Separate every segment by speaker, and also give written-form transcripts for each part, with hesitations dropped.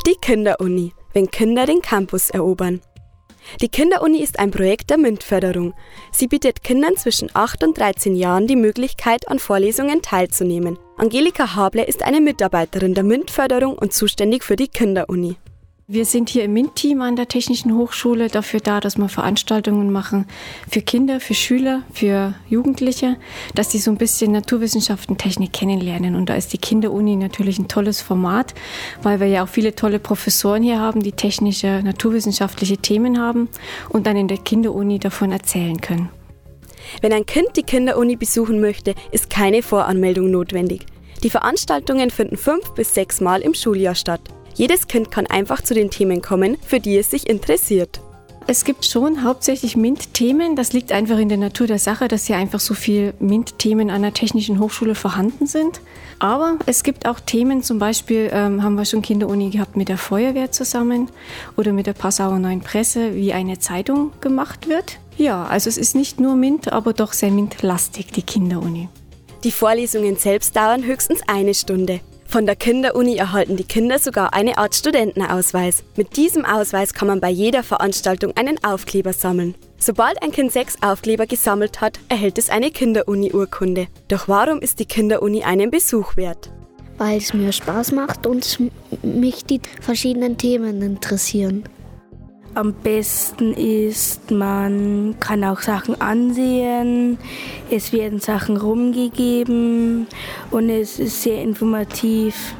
Speaker 1: Die Kinderuni, wenn Kinder den Campus erobern. Die Kinderuni ist ein Projekt der MINT-Förderung. Sie bietet Kindern zwischen 8 und 13 Jahren die Möglichkeit, an Vorlesungen teilzunehmen. Angelika Hable ist eine Mitarbeiterin der MINT-Förderung und zuständig für die Kinderuni.
Speaker 2: Wir sind hier im MINT-Team an der Technischen Hochschule dafür da, dass wir Veranstaltungen machen für Kinder, für Schüler, für Jugendliche, dass die so ein bisschen Naturwissenschaften, Technik kennenlernen. Und da ist die Kinderuni natürlich ein tolles Format, weil wir ja auch viele tolle Professoren hier haben, die technische, naturwissenschaftliche Themen haben und dann in der Kinderuni davon erzählen können.
Speaker 1: Wenn ein Kind die Kinderuni besuchen möchte, ist keine Voranmeldung notwendig. Die Veranstaltungen finden 5 bis 6 Mal im Schuljahr statt. Jedes Kind kann einfach zu den Themen kommen, für die es sich interessiert.
Speaker 2: Es gibt schon hauptsächlich MINT-Themen. Das liegt einfach in der Natur der Sache, dass hier einfach so viele MINT-Themen an der Technischen Hochschule vorhanden sind. Aber es gibt auch Themen, zum Beispiel haben wir schon Kinderuni gehabt mit der Feuerwehr zusammen oder mit der Passauer Neuen Presse, wie eine Zeitung gemacht wird. Ja, also es ist nicht nur MINT, aber doch sehr MINT-lastig, die Kinderuni.
Speaker 1: Die Vorlesungen selbst dauern höchstens 1 Stunde. Von der Kinderuni erhalten die Kinder sogar eine Art Studentenausweis. Mit diesem Ausweis kann man bei jeder Veranstaltung einen Aufkleber sammeln. Sobald ein Kind 6 Aufkleber gesammelt hat, erhält es eine Kinderuni-Urkunde. Doch warum ist die Kinderuni einen Besuch wert?
Speaker 3: Weil es mir Spaß macht und mich die verschiedenen Themen interessieren.
Speaker 4: Am besten ist, man kann auch Sachen ansehen, es werden Sachen rumgegeben und es ist sehr informativ.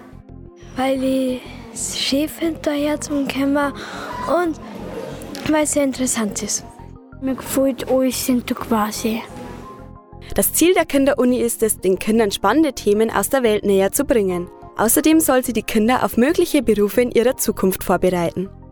Speaker 5: Weil ich Chef hinterher zum Kämmer und weil es sehr interessant ist.
Speaker 4: Mir gefällt alles sind quasi.
Speaker 1: Das Ziel der Kinderuni ist es, den Kindern spannende Themen aus der Welt näher zu bringen. Außerdem soll sie die Kinder auf mögliche Berufe in ihrer Zukunft vorbereiten.